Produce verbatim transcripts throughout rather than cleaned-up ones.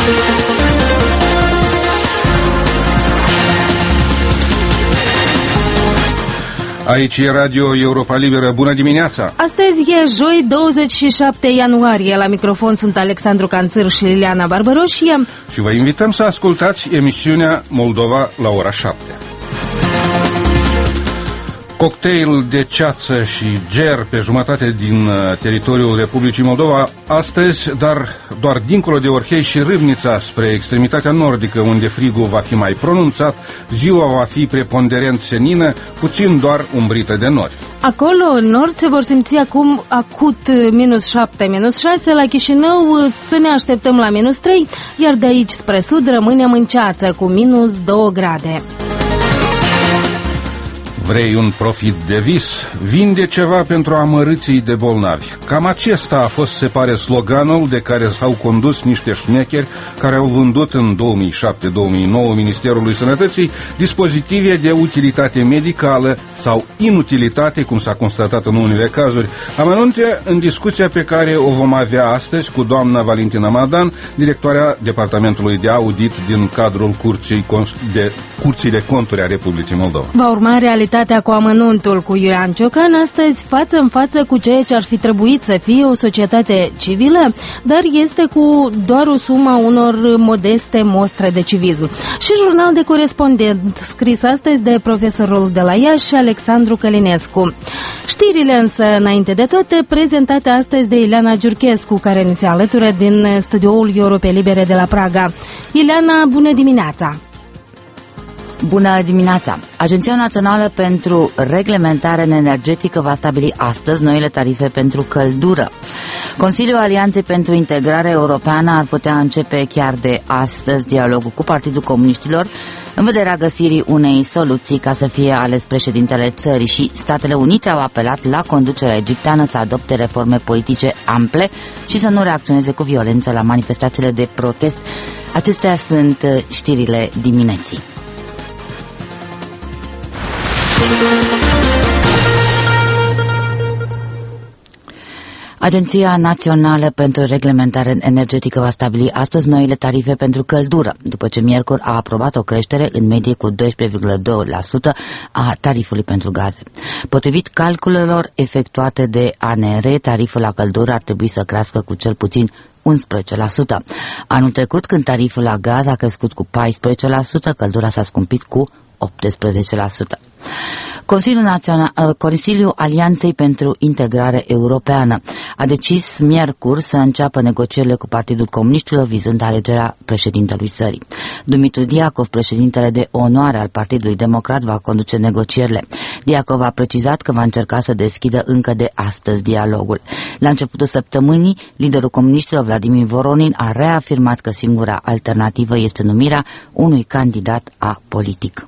Aici e Radio Europa Liberă. Bună dimineața! Astăzi e joi, douăzeci și șapte ianuarie. La microfon sunt Alexandru Canțâr și Liliana Barbaroșie. Și vă invităm să ascultați emisiunea Moldova la ora șapte. Cocktail de ceață și ger pe jumătate din teritoriul Republicii Moldova astăzi, dar doar dincolo de Orhei și Râvnița, spre extremitatea nordică, unde frigul va fi mai pronunțat, ziua va fi preponderent senină, puțin doar umbrită de nori. Acolo, în nord, se vor simți acum acut minus șapte, minus șase, la Chișinău să ne așteptăm la minus trei, iar de aici spre sud rămânem în ceață cu minus două grade. Vrei un profit de vis? Vinde ceva pentru amărâții de bolnavi. Cam acesta a fost, se pare, sloganul de care s-au condus niște șmecheri care au vândut în două mii șapte două mii nouă Ministerului Sănătății dispozitive de utilitate medicală sau inutilitate, cum s-a constatat în unele cazuri. Amănunte în discuția pe care o vom avea astăzi cu doamna Valentina Madan, directoarea Departamentului de Audit din cadrul Curții de, Curții de Conturi a Republicii Moldova. Va urma realitatea cu amănuntul cu Iulian Ciocan, astăzi față în față cu ceea ce ar fi trebuit să fie o societate civilă, dar este cu doar o sumă unor modeste mostre de civism. Și jurnal de corespondent scris astăzi de profesorul de la Iași, Alexandru Călinescu. Știrile însă, înainte de toate, prezentate astăzi de Ileana Giurchescu, care ni se alătură din studioul Europe Libere de la Praga. Ileana, bună dimineața! Bună dimineața! Agenția Națională pentru Reglementare Energetică va stabili astăzi noile tarife pentru căldură. Consiliul Alianței pentru Integrare Europeană ar putea începe chiar de astăzi dialogul cu Partidul Comuniștilor în vederea găsirii unei soluții ca să fie ales președintele țării, și Statele Unite au apelat la conducerea egipteană să adopte reforme politice ample și să nu reacționeze cu violență la manifestațiile de protest. Acestea sunt știrile dimineții. Agenția Națională pentru Reglementare Energetică va stabili astăzi noile tarife pentru căldură, după ce miercuri a aprobat o creștere în medie cu doisprezece virgulă doi la sută a tarifului pentru gaze. Potrivit calculelor efectuate de A N R, tariful la căldură ar trebui să crească cu cel puțin unsprezece la sută. Anul trecut, când tariful la gaz a crescut cu paisprezece la sută, căldura s-a scumpit cu optsprezece la sută. Consiliul, Național, Consiliul Alianței pentru Integrare Europeană a decis miercuri să înceapă negocierile cu Partidul Comuniștilor vizând alegerea președintelui țării. Dumitru Diacov, președintele de onoare al Partidului Democrat, va conduce negocierile. Diacov a precizat că va încerca să deschidă încă de astăzi dialogul. La începutul săptămânii, liderul comuniștilor Vladimir Voronin a reafirmat că singura alternativă este numirea unui candidat apolitic.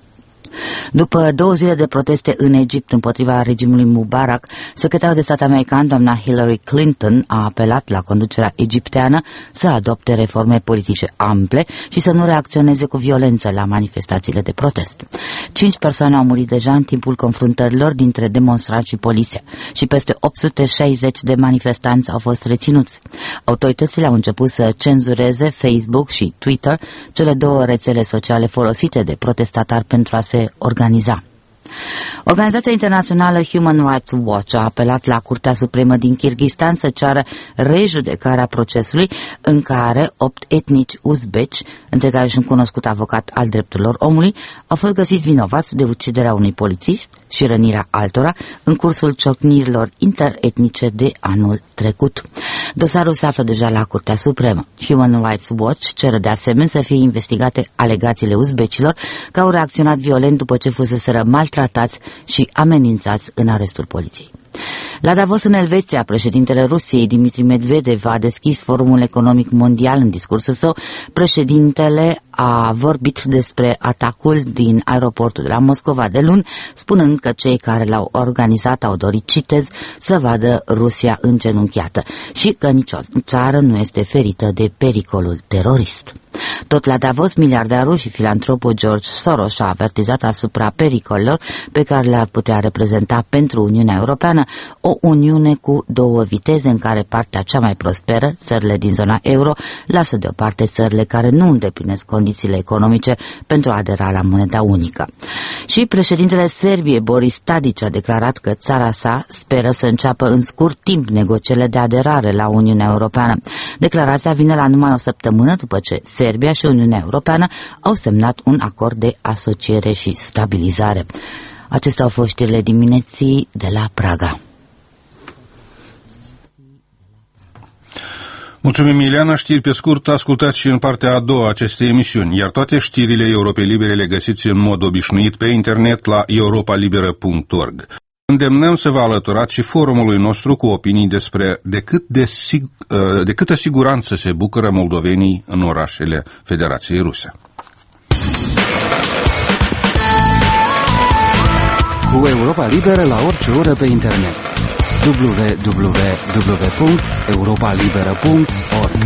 După două zile de proteste în Egipt împotriva regimului Mubarak, secretarul de stat american, doamna Hillary Clinton, a apelat la conducerea egipteană să adopte reforme politice ample și să nu reacționeze cu violență la manifestațiile de protest. Cinci persoane au murit deja în timpul confruntărilor dintre demonstranți și poliție și peste opt sute șaizeci de manifestanți au fost reținuți. Autoritățile au început să cenzureze Facebook și Twitter, cele două rețele sociale folosite de protestatari pentru a se organiza. Organizația internațională Human Rights Watch a apelat la Curtea Supremă din Kirghistan să ceară rejudecarea procesului în care opt etnici uzbeci, între care și un cunoscut avocat al drepturilor omului, au fost găsiți vinovați de uciderea unui polițist și rănirea altora în cursul ciocnirilor interetnice de anul trecut. Dosarul se află deja la Curtea Supremă. Human Rights Watch cere de asemenea să fie investigate alegațiile uzbecilor că au reacționat violent după ce fuseseră maltratați și amenințați în arestul poliției. La Davos, în Elveția, președintele Rusiei, Dmitri Medvedev, a deschis Forumul Economic Mondial. În discursul său, președintele a vorbit despre atacul din aeroportul de la Moscova de luni, spunând că cei care l-au organizat au dorit, citez, să vadă Rusia îngenunchiată și că nicio țară nu este ferită de pericolul terorist. Tot la Davos, miliardarul și filantropul George Soros a avertizat asupra pericolelor pe care le-ar putea reprezenta pentru Uniunea Europeană o uniune cu două viteze în care partea cea mai prosperă, țările din zona euro, lasă deoparte țările care nu îndeplinesc condițiile economice pentru a adera la moneda unică. Și președintele Serbiei, Boris Tadić, a declarat că țara sa speră să înceapă în scurt timp negocierile de aderare la Uniunea Europeană. Declarația vine la numai o săptămână după ce Serbia și Uniunea Europeană au semnat un acord de asociere și stabilizare. Acestea au fost știrile dimineții de la Praga. Mulțumim, Ileana. Știri pe scurt, ascultați și în partea a doua acestei emisiuni, iar toate știrile Europei Libere le găsiți în mod obișnuit pe internet la europa liberă punct org. Îndemnăm să vă alăturați și forumului nostru cu opinii despre de, cât de, sig- de câtă siguranță se bucură moldovenii în orașele Federației Ruse. Cu Europa Liberă la orice oră pe internet. w w w punct europa liberă punct org.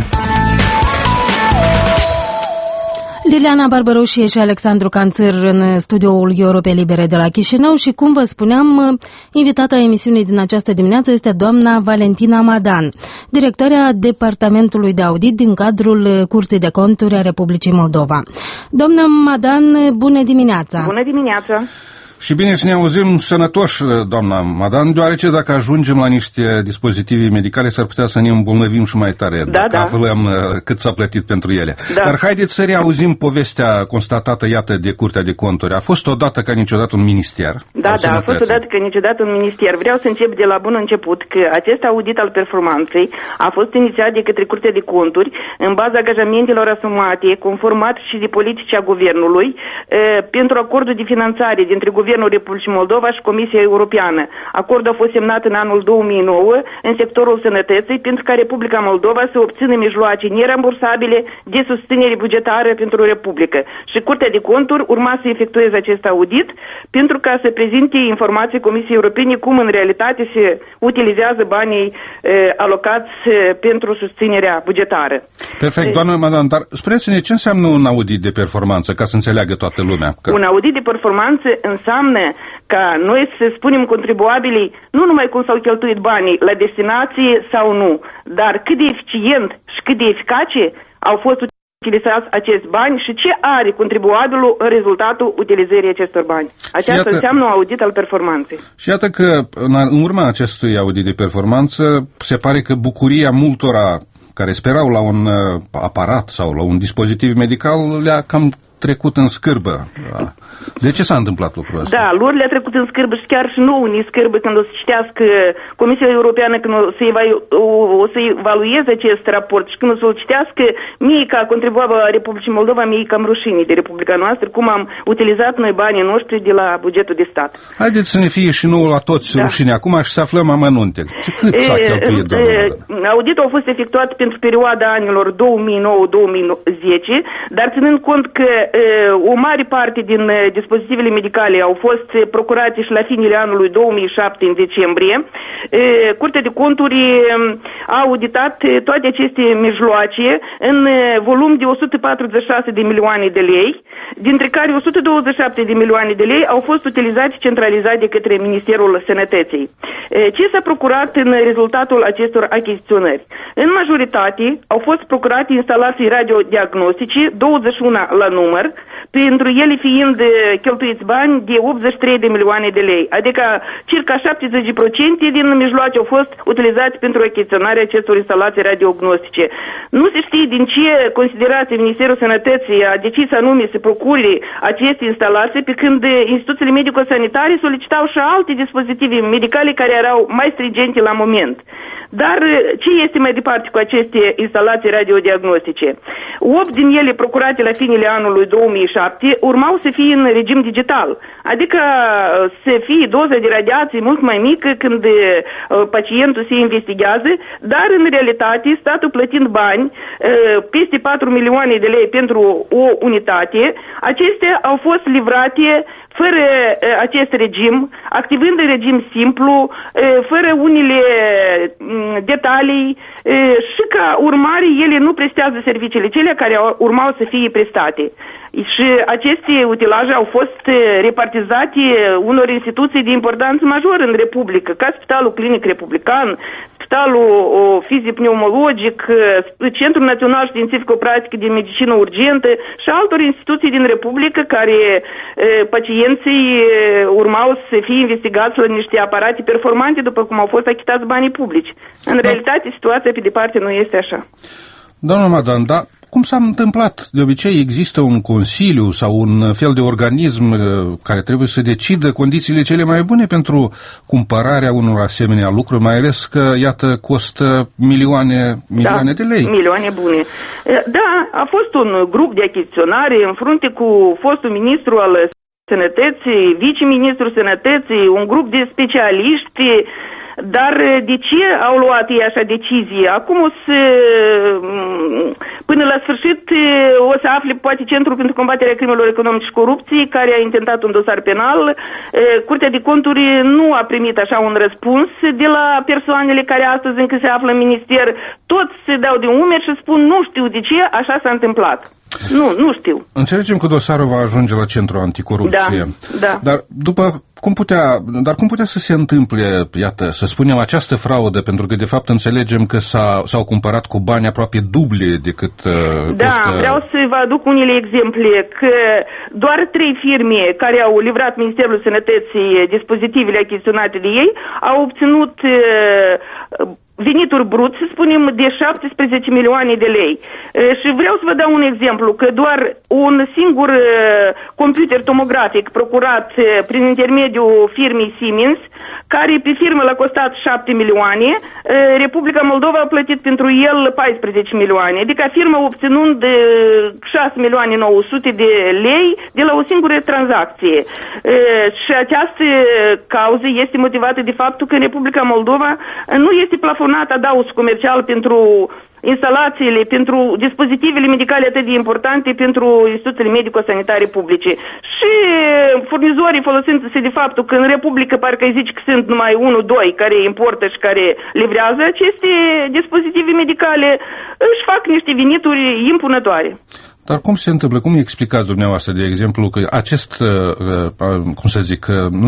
Liliana Barbaroșie și Alexandru Canțăr în studioul Europei Libere de la Chișinău și, cum vă spuneam, invitata emisiunii din această dimineață este doamna Valentina Madan, directoarea Departamentului de Audit din cadrul Curții de Conturi a Republicii Moldova. Doamna Madan, bună dimineața! Bună dimineața! Și bine să ne auzim sănătoși, doamna Madan, deoarece dacă ajungem la niște dispozitive medicale, s-ar putea să ne îmbolnăvim și mai tare, da, dacă da. aflăm cât s-a plătit pentru ele. Da. Dar haideți să reauzim povestea constatată, iată, de Curtea de Conturi. A fost odată ca niciodată un minister. Da, da, a fost odată ca niciodată un minister. Vreau să încep de la bun început că acest audit al performanței a fost inițiat de către Curtea de Conturi în baza angajamentelor asumate, conformat și de politicea guvernului, e, pentru acordul de finanțare dintre Guvernul Republicii Moldova și Comisia Europeană. Acordul a fost semnat în anul două mii nouă în sectorul sănătății, pentru ca Republica Moldova să obțină mijloace nerambursabile de susținere bugetară pentru Republică. Și Curtea de Conturi urma să efectueze acest audit pentru ca să prezinte informații Comisiei Europene cum în realitate se utilizează banii e, alocați e, pentru susținerea bugetară. Perfect, doamnă Madan, dar spuneți-ne ce înseamnă un audit de performanță, ca să înțeleagă toată lumea. Că... Un audit de performanță înseamnă ca noi să spunem contribuabilii nu numai cum s-au cheltuit banii la destinație sau nu, dar cât de eficient și cât de eficace au fost utilizați acești bani și ce are contribuabilul în rezultatul utilizării acestor bani. Aceasta iată, înseamnă un audit al performanței. Și iată că în urma acestui audit de performanță se pare că bucuria multora care sperau la un aparat sau la un dispozitiv medical le-a cam trecut în scârbă. De ce s-a întâmplat lucrul ăsta? Da, lor le-a trecut în scârbă și chiar și nouă ne scârbă când o să citească Comisia Europeană, când o să, evalu, o să evalueze acest raport și când o să-l citească, mie ca contribuabil a Republicii Moldova, mie cam rușine de Republica noastră, cum am utilizat noi banii noștri de la bugetul de stat. Haideți să ne fie și nouă la toți da. rușine acum și să aflăm amănunte. Cât s-a cheltuit, doamnă? Auditul a fost efectuat pentru perioada anilor două mii nouă - două mii zece, dar ținând cont că o mare parte din dispozitivele medicale au fost procurate și la finele anului două mii șapte, în decembrie, Curtea de Conturi a auditat toate aceste mijloace în volum de o sută patruzeci și șase de milioane de lei, dintre care o sută douăzeci și șapte de milioane de lei au fost utilizați centralizat de către Ministerul Sănătății. Ce s-a procurat în rezultatul acestor achiziționări? În majoritate au fost procurate instalații radiodiagnostice, douăzeci și unu la număr, pentru ele fiind cheltuiți bani de optzeci și trei de milioane de lei, adică circa șaptezeci la sută din mijloace au fost utilizați pentru achiziționarea acestor instalații radiognostice. Nu se știe din ce considerație Ministerul Sănătății a decis anume să procure aceste instalații, pe când instituțiile medico-sanitare solicitau și alte dispozitive medicale care erau mai stringente la moment. Dar ce este mai departe cu aceste instalații radiodiagnostice? opt din ele procurate la finele anului două mii șapte urmau să fie în regim digital, adică să fie doza de radiație mult mai mică când pacientul se investigează, dar în realitate statul plătind bani, peste patru milioane de lei pentru o unitate, Acestea au fost livrate fără acest regim, activând în regim simplu, fără unele detalii și ca urmare ele nu prestează serviciile cele care urmau să fie prestate. Și aceste utilaje au fost repartizate unor instituții de importanță majoră în Republică, ca Spitalul Clinic Republican, Spitalul Fizic-Pneumologic, Centrul Național Științific-Practic de Medicină Urgentă și altor instituții din Republică care pacienții urmau să fie investigați la niște aparate performante după cum au fost achitați banii publici. În realitate, situația pe departe nu este așa. Doamna Madan, da, cum s-a întâmplat? De obicei există un consiliu sau un fel de organism care trebuie să decidă condițiile cele mai bune pentru cumpărarea unor asemenea lucruri, mai ales că, iată, costă milioane, milioane da, de lei. milioane bune. Da, a fost un grup de achiziționare în frunte cu fostul ministru al Sănătății, viceministrul Sănătății, un grup de specialiști. Dar de ce au luat ei așa decizie? Acum o să, până la sfârșit o să afle poate Centrul pentru combaterea crimelor economice și corupției, care a intentat un dosar penal. Curtea de Conturi nu a primit așa un răspuns de la persoanele care astăzi încă se află în minister. Toți se dau de umeri și spun nu știu de ce așa s-a întâmplat. Nu, nu știu. Înțelegem că dosarul va ajunge la Centrul Anticorupție. Da, da. Dar după cum putea, dar cum putea să se întâmple, iată, să spunem, această fraudă, pentru că de fapt înțelegem că s-a, s-au cumpărat cu bani aproape duble decât uh, Da, costă... vreau să vă aduc unele exemple, că doar trei firme care au livrat Ministerul Sănătății dispozitivele achiziționate de ei au obținut uh, venituri brut, să spunem, de șaptesprezece milioane de lei. Și vreau să vă dau un exemplu, că doar un singur computer tomografic procurat prin intermediul firmei Siemens, care pe firmă l-a costat șapte milioane, Republica Moldova a plătit pentru el paisprezece milioane, adică firma obținând șase milioane nouă sute de lei de la o singură tranzacție. Și această cauză este motivată de faptul că în Republica Moldova nu este plafonat adaos comercial pentru instalațiile, pentru dispozitivele medicale atât de importante pentru instituțiile medico-sanitare publice. Și furnizorii, folosindu-se de faptul că în Republică parcă îi zici că sunt numai unu doi care importă și care livrează aceste dispozitive medicale, își fac niște venituri impunătoare. Dar cum se întâmplă? Cum explicați dumneavoastră, de exemplu, că acest, cum să zic,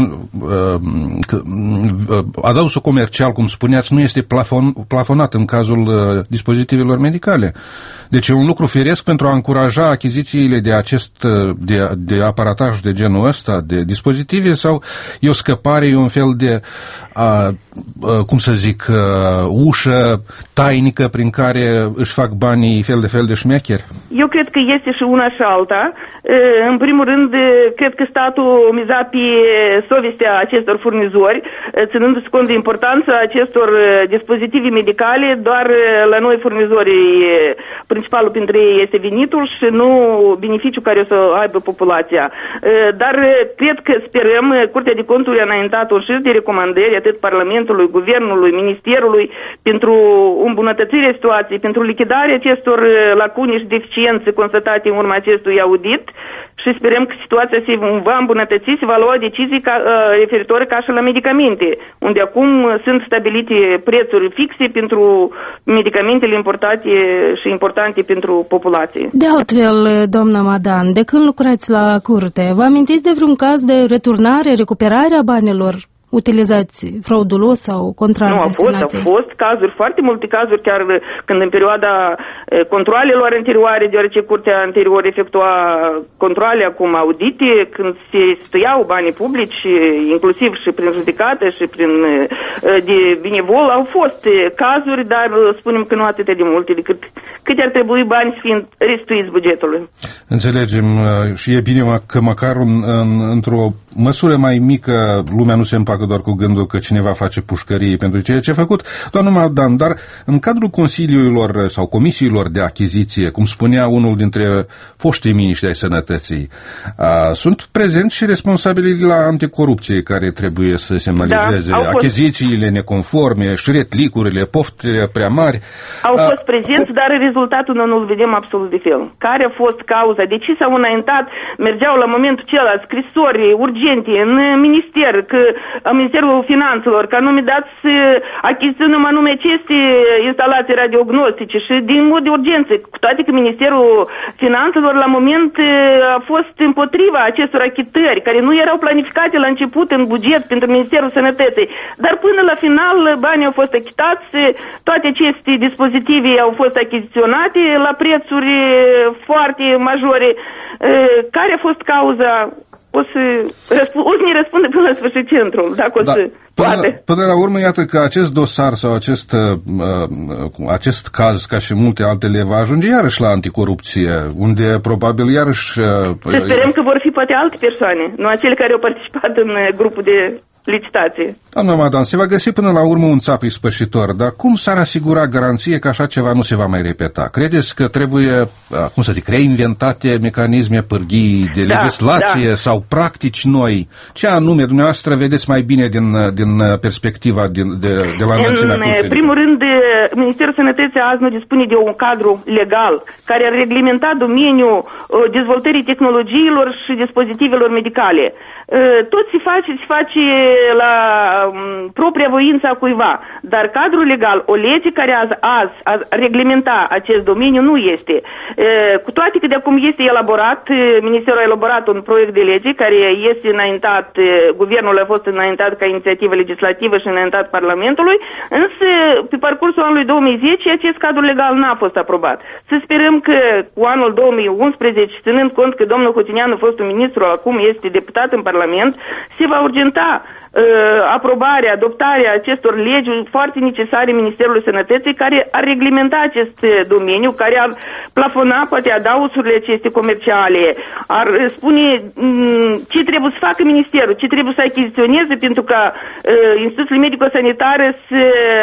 adausul comercial, cum spuneați, nu este plafon, plafonat în cazul dispozitivelor medicale? Deci e un lucru firesc pentru a încuraja achizițiile de acest, de, de aparataj de genul ăsta, de dispozitive, sau e o scăpare, e un fel de, a, a, cum să zic, a, ușă tainică prin care își fac banii fel de fel de șmecheri? Eu cred că este și una și alta. În primul rând, cred că statul miza pe sovestea acestor furnizori, ținându-se cont de importanța acestor dispozitive medicale. Doar la noi furnizorii, principalul printre ei este venitul și nu beneficiul care o să aibă populația. Dar cred că sperăm, Curtea de Conturi a înaintat un șir de recomandări atât Parlamentului, Guvernului, Ministerului pentru îmbunătățirea situației, pentru lichidarea acestor lacune și deficiențe constatate în urma acestui audit și sperăm că situația se va îmbunătăți, se va lua decizii ca, referitoare ca și la medicamente, unde acum sunt stabilite prețuri fixe pentru medicamentele importate și importante pentru populație. De altfel, doamna Madan, de când lucrați la curte, vă amintiți de vreun caz de returnare, recuperare a banilor utilizați fraudulos sau contrar destinației? Nu, au fost, au fost cazuri, foarte multe cazuri, chiar când în perioada controalelor anterioare, deoarece curtea anterior efectua controale, acum audite, când se stăiau banii publici, inclusiv și prin judecată și prin de binevol, au fost cazuri, dar spunem că nu atât de multe, decât cât ar trebui bani fiind restituiți bugetului. Înțelegem și e bine că măcar în, în, într-o măsură mai mică lumea nu se împacă facă doar cu gândul că cineva face pușcărie pentru ceea ce a făcut. Doamna Madan, dar în cadrul consiliilor sau comisiilor de achiziție, cum spunea unul dintre foștii miniștri ai sănătății, sunt prezenți și responsabili la anticorupție care trebuie să semnalizeze da, achizițiile fost... neconforme, șretlicurile, poftele prea mari. Au a, fost prezenți, cu... dar rezultatul noi nu-l vedem absolut de fel. Care a fost cauza? De ce s-au înaintat? Mergeau la momentul acela scrisori urgente în minister, că Ministerul Finanțelor, ca nume dați achiziționăm anume aceste instalații radiognostice și din mod de urgență, cu toate că Ministerul Finanțelor la moment a fost împotriva acestor achitări, care nu erau planificate la început în buget pentru Ministerul Sănătății, dar până la final banii au fost achitați, toate aceste dispozitive au fost achiziționate la prețuri foarte majore. Care a fost cauza? O să, răsp- o să ne răspunde până la sfârșit centrul, dacă o da. să poate. Până, până la urmă, iată că acest dosar sau acest, uh, acest caz, ca și multe altele, va ajunge iarăși la anticorupție, unde probabil iarăși... Uh, să sperăm că vor fi poate alte persoane, nu acele care au participat în grupul de licitație. Doamna Madan, se va găsi până la urmă un țap ispășitor, dar cum s-ar asigura garanție că așa ceva nu se va mai repeta? Credeți că trebuie, cum să zic, reinventate mecanisme, pârghii de da, legislație da. sau practici noi? Ce anume dumneavoastră vedeți mai bine din, din perspectiva din, de, de la înălțimea Consiliului? În primul rând, Ministerul Sănătății azi nu dispune de un cadru legal care ar reglementa domeniul dezvoltării tehnologiilor și dispozitivelor medicale. Tot se face, se face la propria voință a cuiva, dar cadrul legal, o lege care azi, azi a reglementa acest domeniu nu este. Cu toate că de acum este elaborat, Ministerul a elaborat un proiect de lege care este înaintat, guvernul a fost înaintat ca inițiativă legislativă și înaintat Parlamentului, însă pe parcursul anului două mii zece acest cadru legal n-a fost aprobat. Să sperăm că cu anul două mii unsprezece, ținând cont că domnul Hoțineanu, fostul ministru, acum este deputat în Parlament, se va urgenta aprobarea, adoptarea acestor legi foarte necesare Ministerului Sănătății care ar reglementa acest domeniu, care ar plafona poate adausurile aceste comerciale, ar spune ce trebuie să facă Ministerul, ce trebuie să achiziționeze pentru ca instituțiile medico-sanitare să,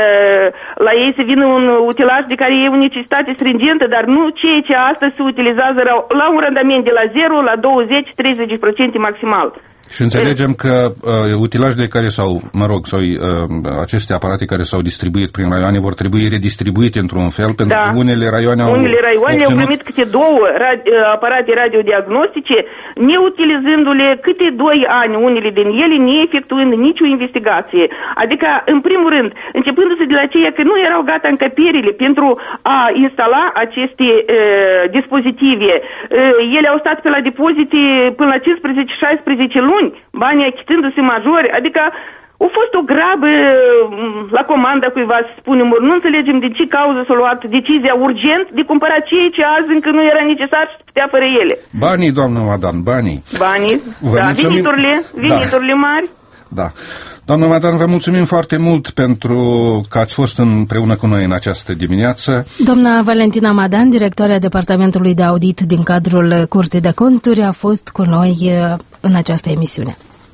la ei să vină un utilaj de care e o necesitate stringentă, dar nu ceea ce astăzi se utilizează la un randament de la zero la douăzeci treizeci la sută maximal. Și înțelegem că uh, utilajele care s-au, mă rog, sau uh, aceste aparate care s-au distribuit prin raioane vor trebui redistribuite într-un fel, pentru da. că unele raioane au Unele raioane obținut... au primit câte două ra- aparate radiodiagnostice, neutilizându-le câte doi ani unele din ele, neefectuând nicio investigație. Adică, în primul rând, începându-se de la aceea că nu erau gata încăperile pentru a instala aceste uh, dispozitive. Uh, ele au stat pe la depozite până la cincisprezece șaisprezece luni, banii achitându-se majori, adică a fost o grabă la comanda cuiva, să spunem, nu înțelegem de ce cauză s-a luat decizia urgent de cumpăra ceea ce azi încă nu era necesar și putea fără ele. Banii, doamnă Madan, banii. Banii, Vă da, mulțumim. veniturile, veniturile da. mari. Da. Doamnă Madan, vă mulțumim foarte mult pentru că ați fost împreună cu noi în această dimineață. Doamna Valentina Madan, directoarea Departamentului de Audit din cadrul Curții de Conturi, a fost cu noi în această emisiune.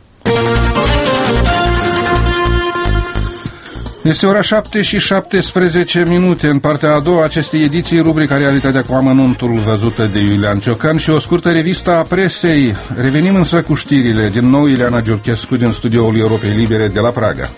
Este ora șapte și șaptesprezece minute. În partea a doua acestei ediții, rubrica Realitatea cu amănuntul, văzută de Iulian Ciocan, și o scurtă revistă a presei. Revenim însă cu știrile. Din nou, Ileana Giurchescu din studioul Europei Libere de la Praga.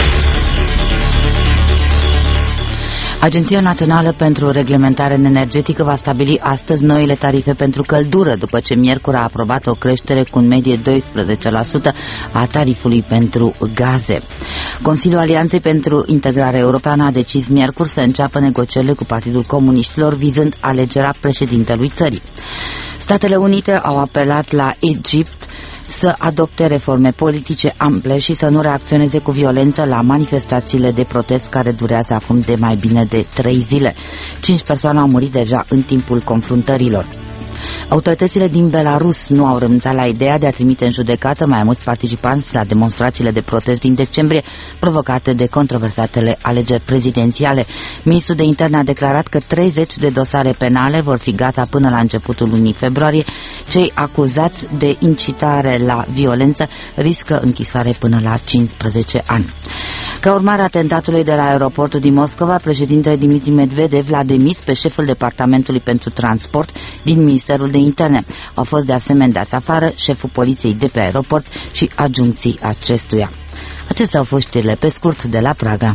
Agenția Națională pentru Reglementare Energetică va stabili astăzi noile tarife pentru căldură, după ce miercuri a aprobat o creștere cu în medie doisprezece la sută a tarifului pentru gaze. Consiliul Alianței pentru Integrare Europeană a decis miercuri să înceapă negocierile cu Partidul Comuniștilor vizând alegerea președintelui țării. Statele Unite au apelat la Egipt să adopte reforme politice ample și să nu reacționeze cu violență la manifestațiile de protest care durează acum de mai bine de trei zile. Cinci persoane au murit deja în timpul confruntărilor. Autoritățile din Belarus nu au renunțat la ideea de a trimite în judecată mai mulți participanți la demonstrațiile de protest din decembrie provocate de controversatele alegeri prezidențiale. Ministrul de Interne a declarat că treizeci de dosare penale vor fi gata până la începutul lunii februarie. Cei acuzați de incitare la violență riscă închisoare până la cincisprezece ani. Ca urmare a atentatului de la aeroportul din Moscova, președintele Dimitri Medvedev l-a demis pe șeful Departamentului pentru Transport din Ministerul de Interne. Au fost de asemenea dați afară șeful poliției de pe aeroport și adjuncții acestuia. Acestea au fost știrile pe scurt de la Praga.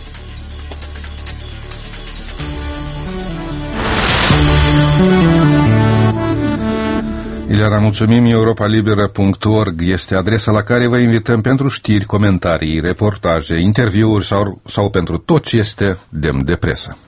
Ileana, mulțumim. europa liberă punct org este adresa la care vă invităm pentru știri, comentarii, reportaje, interviuri sau, sau pentru tot ce este demn de presă.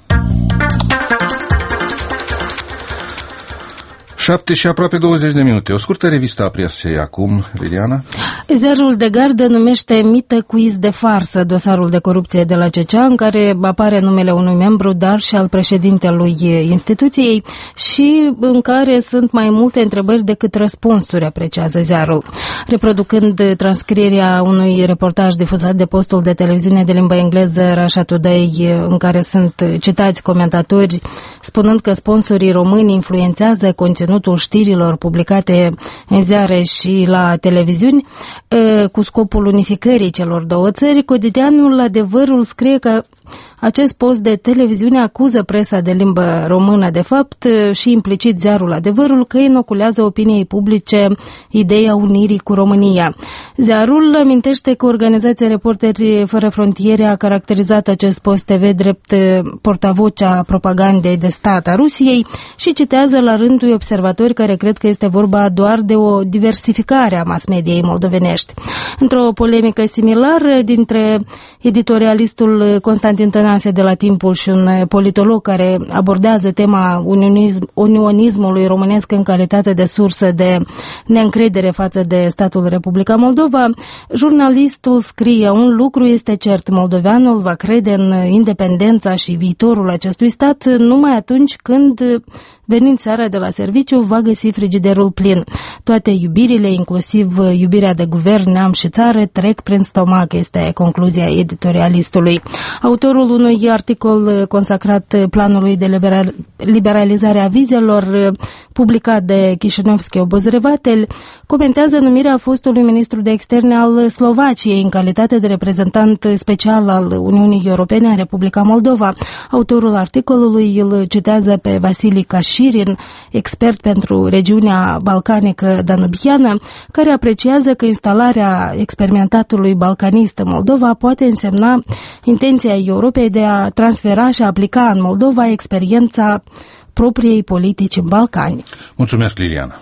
șapte și aproape douăzeci de minute. O scurtă revistă a presei acum, Liliana. Ziarul de Gardă numește mită quiz de farsă dosarul de corupție de la C C A, în care apare numele unui membru, dar și al președintelui instituției și în care sunt mai multe întrebări decât răspunsuri, apreciază ziarul. Reproducând transcrierea unui reportaj difuzat de postul de televiziune de limba engleză Russia Today, în care sunt citați comentatori spunând că sponsorii români influențează conținutul știrilor publicate în ziare și la televiziuni, cu scopul unificării celor două țări, cotidianul Adevărul scrie că acest post de televiziune acuză presa de limbă română, de fapt, și implicit ziarul Adevărul, că inoculează opiniei publice ideea unirii cu România. Ziarul amintește că organizația Reporteri Fără Frontiere a caracterizat acest post T V drept portavocea propagandei de stat a Rusiei și citează la rândul observatori care cred că este vorba doar de o diversificare a mass-mediei moldovenești. Într-o polemică similară dintre editorialistul Constantin Tănase de la Timpul și un politolog care abordează tema unionism, unionismului românesc în calitate de sursă de neîncredere față de statul Republica Moldova, jurnalistul scrie: un lucru este cert, moldoveanul va crede în independența și viitorul acestui stat numai atunci când, venind seara de la serviciu, va găsi frigiderul plin. Toate iubirile, inclusiv iubirea de guvern, neam și țară, trec prin stomac, este concluzia editorialistului. Autorul unui articol consacrat planului de liberalizare a vizelor, publicat de Chișinăvski Obozrevatel, comentează numirea fostului ministru de externe al Slovaciei în calitate de reprezentant special al Uniunii Europene în Republica Moldova. Autorul articolului îl citează pe Vasili Cașirin, expert pentru regiunea balcanică danubiană, care apreciază că instalarea experimentatului balcanist în Moldova poate însemna intenția Europei de a transfera și a aplica în Moldova experiența propriei politici în Balcani. Mulțumesc, Liliana.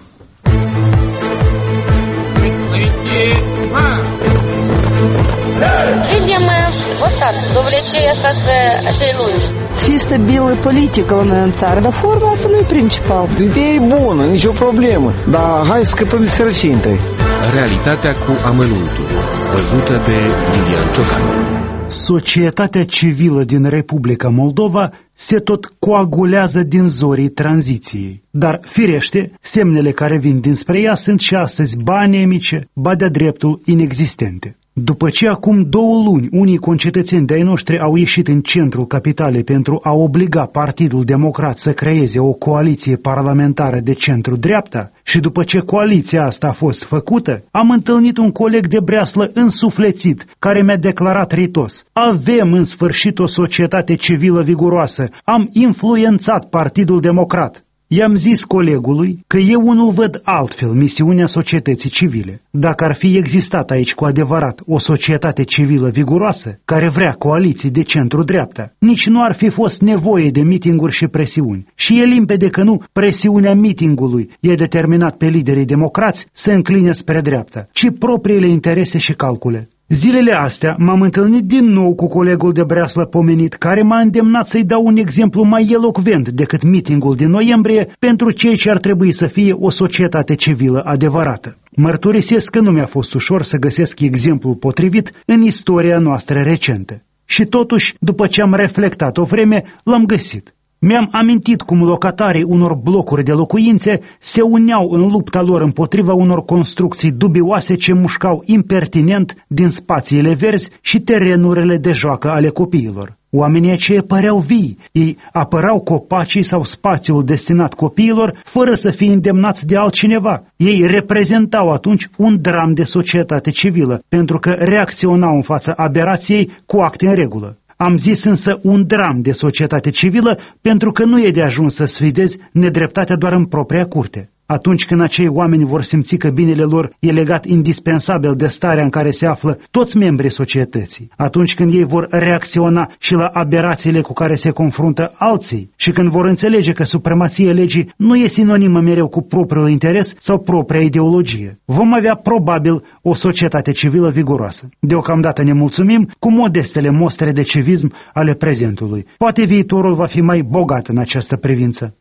Видимо, вот так, довлечение остаться acei lungi. Чисто белая политика în țară, dar forma asta nu e principal. Ideea e bună, nicio problemă, dar hai să scăpăm de sărăcinte. Realitatea cu amănuntul, văzută de Lilian Ciocan. Societatea civilă din Republica Moldova se tot coagulează din zorii tranziției. Dar, firește, semnele care vin dinspre ea sunt și astăzi ba anemice, ba de-a dreptul inexistente. După ce acum două luni unii concetățeni de-ai noștri au ieșit în centrul capitalei pentru a obliga Partidul Democrat să creeze o coaliție parlamentară de centru-dreapta și după ce coaliția asta a fost făcută, am întâlnit un coleg de breaslă însuflețit care mi-a declarat ritos: avem în sfârșit o societate civilă viguroasă, am influențat Partidul Democrat. I-am zis colegului că eu unul văd altfel misiunea societății civile. Dacă ar fi existat aici cu adevărat o societate civilă viguroasă, care vrea coaliții de centru-dreapta, nici nu ar fi fost nevoie de mitinguri și presiuni. Și e limpede că nu presiunea mitingului e determinat pe liderii democrați să încline spre dreapta, ci propriile interese și calcule. Zilele astea m-am întâlnit din nou cu colegul de breaslă pomenit, care m-a îndemnat să-i dau un exemplu mai elocvent decât mitingul din noiembrie pentru ceea ce ar trebui să fie o societate civilă adevărată. Mărturisesc că nu mi-a fost ușor să găsesc exemplul potrivit în istoria noastră recentă. Și totuși, după ce am reflectat o vreme, l-am găsit. Mi-am amintit cum locatarii unor blocuri de locuințe se uneau în lupta lor împotriva unor construcții dubioase ce mușcau impertinent din spațiile verzi și terenurile de joacă ale copiilor. Oamenii aceia păreau vii, ei apărau copacii sau spațiul destinat copiilor fără să fie îndemnați de altcineva. Ei reprezentau atunci un dram de societate civilă, pentru că reacționau în fața aberației cu acte în regulă. Am zis însă un dram de societate civilă pentru că nu e de ajuns să sfidezi nedreptatea doar în propria curte. Atunci când acei oameni vor simți că binele lor e legat indispensabil de starea în care se află toți membrii societății, atunci când ei vor reacționa și la aberațiile cu care se confruntă alții și când vor înțelege că supremația legii nu e sinonimă mereu cu propriul interes sau propria ideologie, vom avea probabil o societate civilă viguroasă. Deocamdată ne mulțumim cu modestele mostre de civism ale prezentului. Poate viitorul va fi mai bogat în această privință.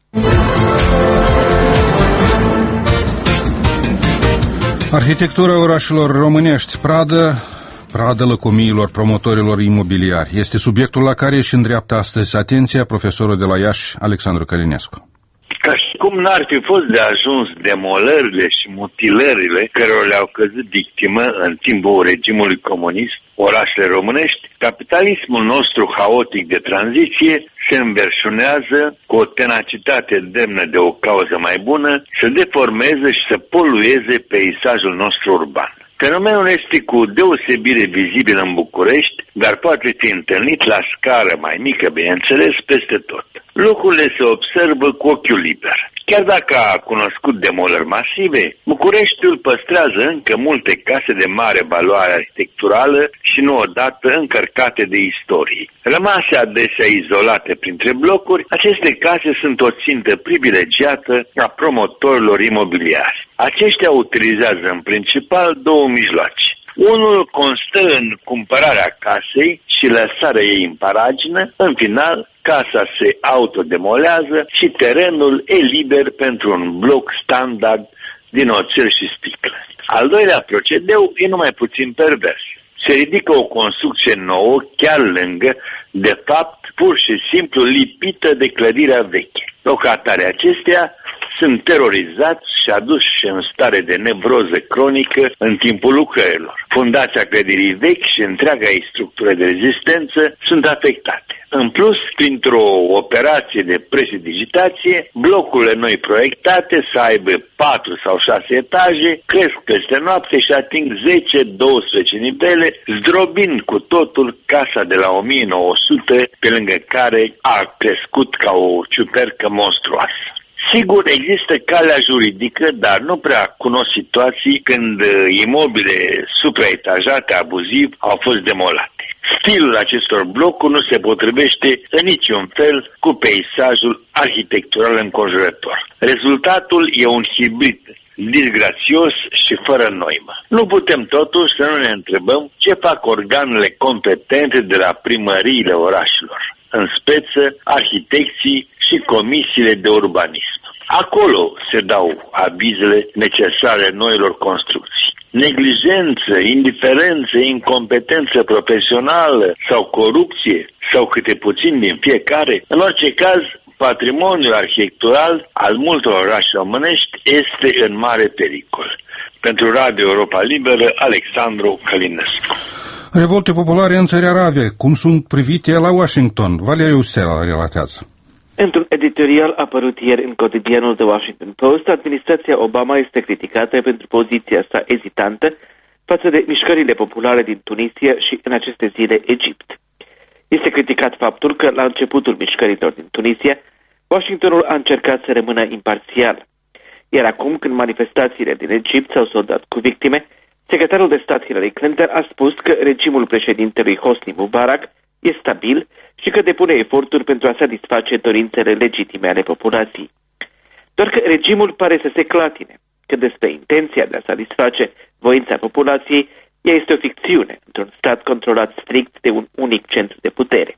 Arhitectura orașelor românești, pradă, pradă lăcomiilor promotorilor imobiliari. Este subiectul la care își îndreaptă astăzi atenția profesorul de la Iași, Alexandru Călinescu. Ca și cum n-ar fi fost de ajuns demolările și mutilările cărora le-au căzut victimă în timpul regimului comunist orașele românești, capitalismul nostru haotic de tranziție se înverșunează cu o tenacitate demnă de o cauză mai bună să deformeze și să polueze peisajul nostru urban. Fenomenul este cu deosebire vizibil în București, dar poate fi întâlnit la scară mai mică, bineînțeles, peste tot. Lucrurile se observă cu ochiul liber. Chiar dacă a cunoscut demolări masive, Bucureștiul păstrează încă multe case de mare valoare arhitecturală și nu odată încărcate de istorie. Rămase adesea izolate printre blocuri, aceste case sunt o țintă privilegiată a promotorilor imobiliari. Aceștia utilizează în principal două mijloace. Unul constă în cumpărarea casei și lăsarea ei în paragină. În final, casa se autodemolează și terenul e liber pentru un bloc standard din oțel și sticlă. Al doilea procedeu e numai puțin pervers. Se ridică o construcție nouă chiar lângă, de fapt, pur și simplu lipită de clădirea veche. Locatarii acesteia sunt terorizați și aduși în stare de nevroză cronică în timpul lucrărilor. Fundația clădirii vechi și întreaga ei structură de rezistență sunt afectate. În plus, printr-o operație de prestidigitație, blocurile noi proiectate să aibă patru sau șase etaje, cresc peste noapte și ating zece douăsprezece nivele, zdrobind cu totul casa de la o mie nouă sute, pe lângă care a crescut ca o ciupercă monstruoasă. Sigur, există calea juridică, dar nu prea cunosc situații când imobile supraetajate abuziv au fost demolate. Stilul acestor blocuri nu se potrivește în niciun fel cu peisajul arhitectural înconjurător. Rezultatul e un hibrid disgrațios și fără noimă. Nu putem totuși să nu ne întrebăm ce fac organele competente de la primăriile orașelor, în speță arhitecții și comisiile de urbanism. Acolo se dau avizele necesare noilor construcții. Neglijență, indiferență, incompetență profesională sau corupție sau câte puțin din fiecare, în orice caz, patrimoniul arhitectural al multor orașe românești este în mare pericol. Pentru Radio Europa Liberă, Alexandru Călinescu. Revolte populare în țări arabe, cum sunt privite la Washington? Valeriu Sela relatează. Într-un editorial apărut ieri în cotidianul The Washington Post, administrația Obama este criticată pentru poziția sa ezitantă față de mișcările populare din Tunisia și în aceste zile Egipt. Este criticat faptul că la începutul mișcărilor din Tunisia, Washingtonul a încercat să rămână imparțial. Iar acum, când manifestațiile din Egipt s-au soldat cu victime, secretarul de stat Hillary Clinton a spus că regimul președintelui Hosni Mubarak e stabil și că depune eforturi pentru a satisface dorințele legitime ale populației. Doar că regimul pare să se clatine, că despre intenția de a satisface voința populației, ea este o ficțiune într-un stat controlat strict de un unic centru de putere.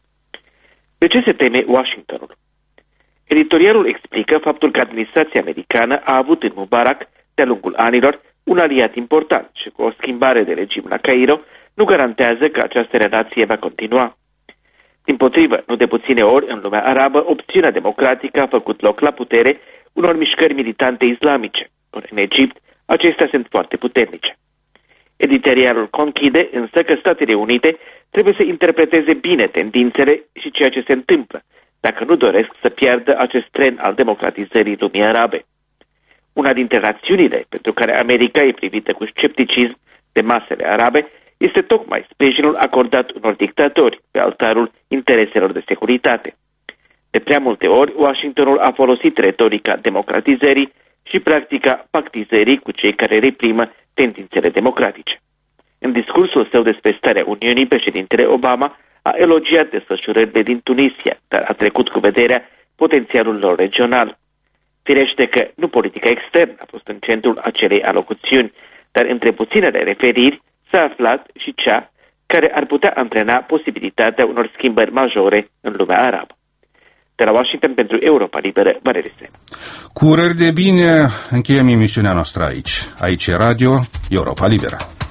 De ce se teme Washingtonul? Editorialul explică faptul că administrația americană a avut în Mubarak, de-a lungul anilor, un aliat important și cu o schimbare de regim la Cairo nu garantează că această relație va continua. Dimpotrivă, nu de puține ori în lumea arabă, opțiunea democratică a făcut loc la putere unor mișcări militante islamice. Ori în Egipt, acestea sunt foarte puternice. Editorialul conchide însă că Statele Unite trebuie să interpreteze bine tendințele și ceea ce se întâmplă, dacă nu doresc să piardă acest tren al democratizării lumii arabe. Una dintre rațiunile pentru care America e privită cu scepticism de masele arabe este tocmai sprijinul acordat unor dictatori pe altarul intereselor de securitate. De prea multe ori, Washingtonul a folosit retorica democratizării și practica pactizării cu cei care reprimă tendințele democratice. În discursul său despre starea Uniunii, președintele Obama a elogiat desfășurările din Tunisia, dar a trecut cu vederea potențialul lor regional. Firește că nu politica externă a fost în centrul acelei alocuțiuni, dar între puținele referiri s-a aflat și cea care ar putea antrena posibilitatea unor schimbări majore în lumea arabă. De la Washington pentru Europa Liberă, Valerii Sena. Cu urări de bine încheiem emisiunea noastră aici. Aici e Radio Europa Liberă.